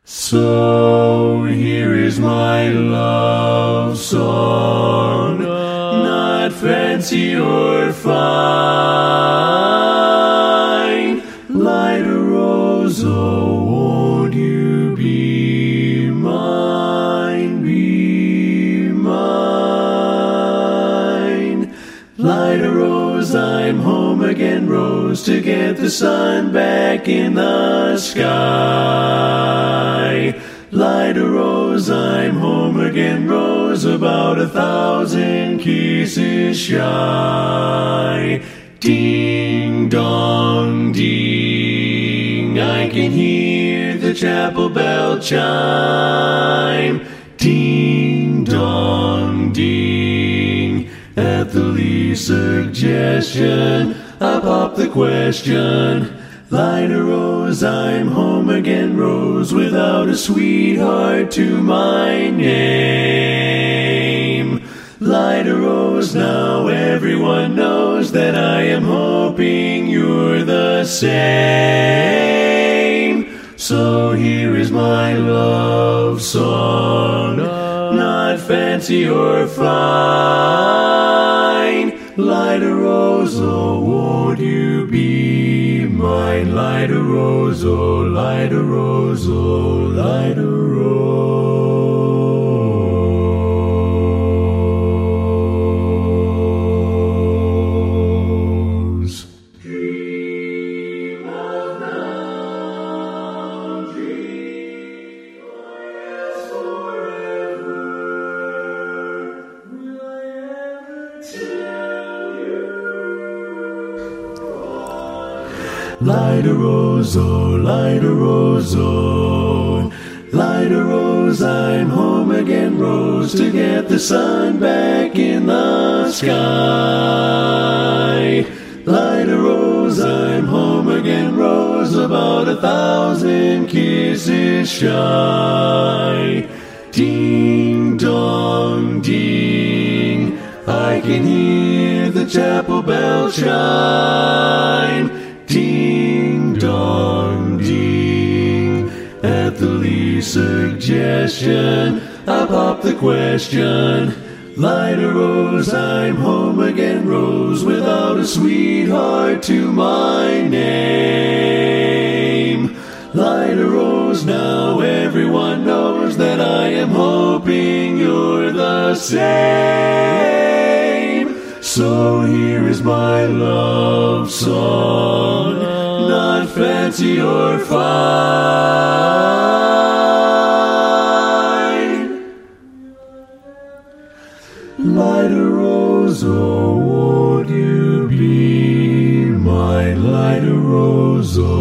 So here is my love song, not fancy or fine. Light a rose, oh, won't you be mine, be mine? Light a rose, I'm home again, rose, to get the sun back in the sky. Light a rose, I'm home again, rose, about 1,000 kisses shy. Ding dong ding, I can hear the chapel bell chime. Ding dong ding, at the least suggestion, I pop the question. Light a rose, I'm home again, rose, without a sweetheart to my name. Light a rose, now everyone knows that I am hoping you're the same. So here is my love song, not fancy or fine. Light a rose, oh, won't you be mine? Light a rose, oh, light a rose, oh, light a rose. Dream of now, dream forever. Will I ever tell you? Light a rose, oh, light a rose, oh. Light a rose, I'm home again, rose, to get the sun back in the sky. Light a rose, I'm home again, rose, about 1,000 kisses shy. Ding dong ding, I can hear the chapel bell chime. Ding dong ding, at the least suggestion, I pop the question. Light a rose, I'm home again, rose, without a sweetheart to my name. Light a rose, now everyone knows that I am hoping you're the same. So here is my love song, not fancy or fine. Light a rose, oh, won't you be mine? Light a rose, oh.